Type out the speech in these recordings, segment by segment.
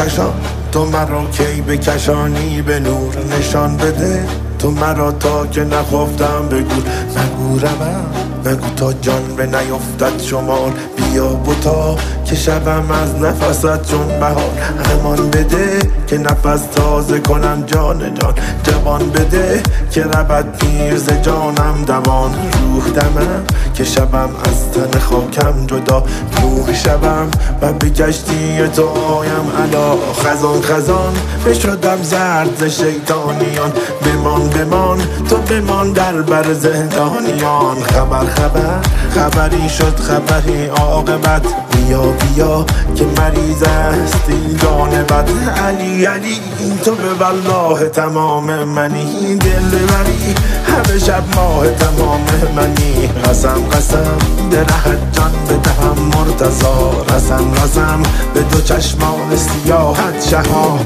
کشان تو مرا کی بکشانی به نور نشان بده تو مرا تا که نخفتم بگو نگورم نگو تا جان به نیفتد شمار بیا بوتا که شبم از نفست چون بهار امان بده که نفس تازه کنم جان جوان بده که ربط پیر ز جانم دوان روح دمم که شبم از تن خاکم جدا روح شبم و به کشتی تو آیم علا خزان بشدم زرد ز شیطانیان بمان تو بمان در بر زندانیان خبری شد خبری عاقبت بیا که مریض است این جان بد علی تو به والله تمام منی دل بری همه شب ماه تمام منی قسم درهت جان بدهم مرتضا رسم به دو چشمان سیاحت شها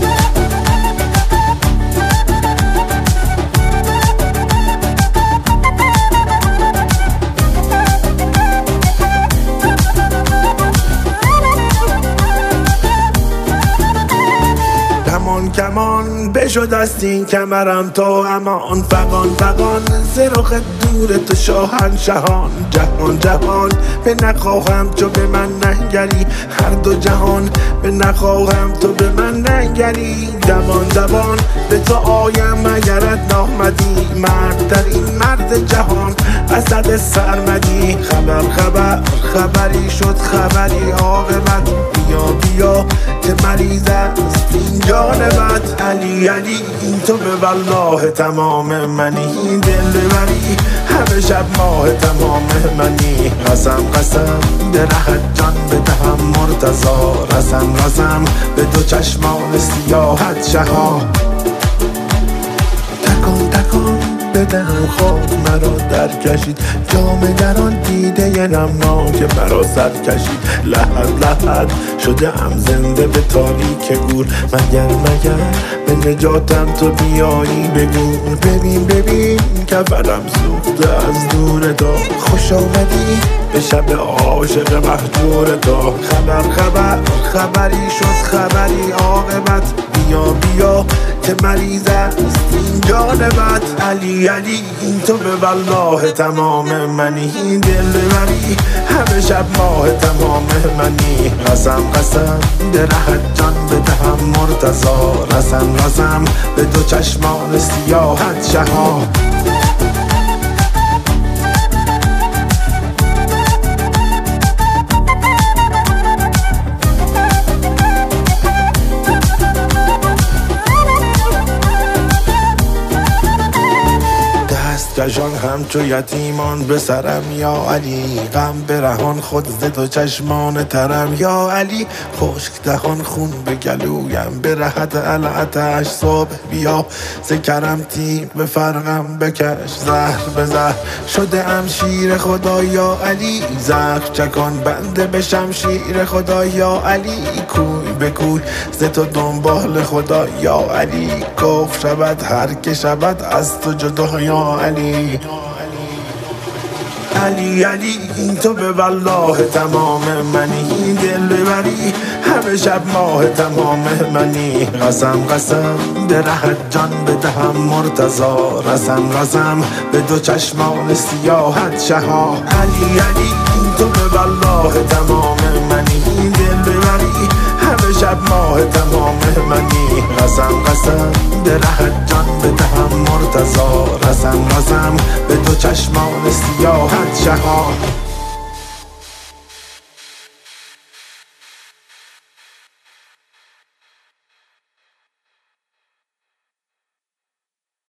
کمان بشد است این کمرم تو امان فقان ز رخ دور تو شاهنشهان جهان به نخواهم تو به من ننگری هر دو جهان به نخواهم تو به من ننگری دوان به تو آیم اگرت نامدی مرد در این مرد جهان اسد سرمدی خبری شد خبری عاقبت بیا که مریض است این جان بد علی تو به والله تمام منی دل بری همه شب ماه تمام منی قسم درهت جان بدهم مرتضا رسم به دو چشمان سیاحت شها تکان بدهم خاک مرا در کشید جام در آن دیده نمناک مرا سر کشید لحد شده ام زنده به تاریک گور مگر به نجاتم تو بیایی بگو ببین کفرم سوخته از دور تو خوش آمدی به شب عاشق مهجور تو خبری شد خبری عاقبت بیا که مریض است این جان بد علی تو به والله تمام منی دل بری همه شب ماه تمام منی قسم درهت جان بدهم مرتضا رسم به دو چشمان سیاحت شها کشان همچو یتیمان به سرم یا علی غم برهان خود ز دو چشمان ترم یا علی خشک دهان خون به گلویم به رهت العتش صبح بیا ز کرم تیغ به فرقم بکش زهر به زهر شده ام شیر خدا یا علی زخم چکان بنده به شمشیر خدا یا علی کوی به کوی ز تو دنبال خدا یا علی کفر شود هر که شود از تو جدا یا علی تو به والله تمام منی دل بری همه شب ماه تمام منی قسم درهت جان بدهم مرتضا رسم به دو چشمان سیاحت شها علی تو به والله تمام منی دل بری همه شب ماه تمام منی قسم درهت جان بدهم مرتضا رسم به دو چشمان سیاحت شها